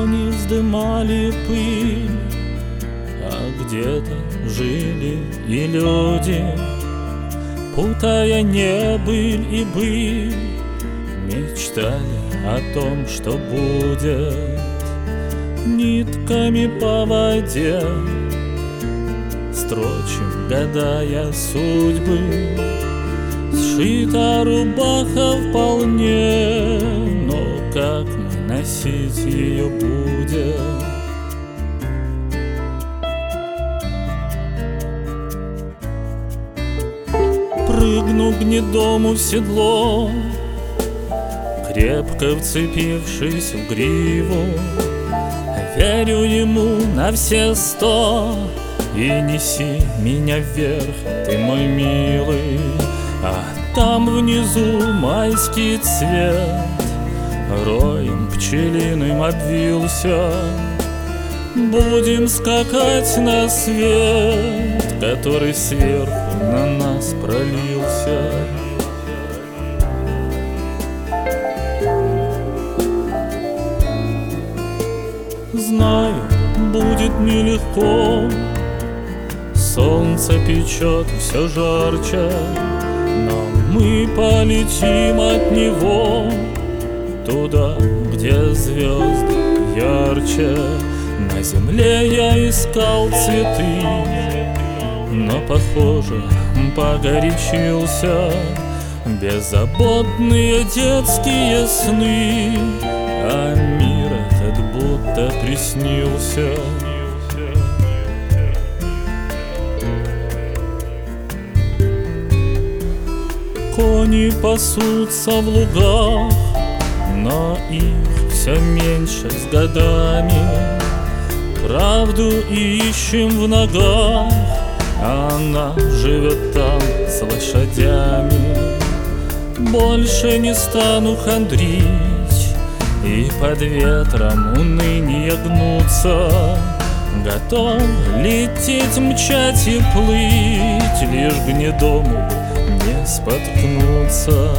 кони вздымали пыль, а где-то жили и люди, путая небыль и быль, мечтали о том, что будет. Нитками по воде строчим, гадая судьбы. Сшита рубаха вполне, но как мы носить ее будем? Прыгну гнедому в седло, крепко вцепившись в гриву, верю ему на все 100. И неси меня вверх, ты мой милый, а там внизу майский цвет роем пчелиным обвился. Будем скакать на свет, который сверху на нас пролился. Знаю, будет нелегко, солнце печет все жарче, но мы полетим от него туда, где звезды ярче. На земле я искал цветы, но, похоже, погорячился. Беззаботные детские сны, а мир этот будто приснился. Кони пасутся в лугах, но их все меньше с годами. Правду ищем в ногах, а она живет там с лошадями. Больше не стану хандрить и под ветром уныние гнуться. Готов лететь, мчать и плыть, лишь гнедому не споткнуться.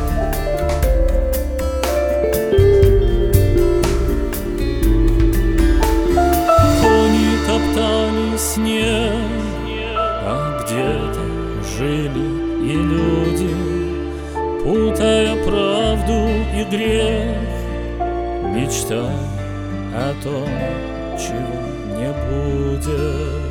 Кони топтали снег, а где-то жили и люди, путая правду и грех, мечтая о том, чего не будет.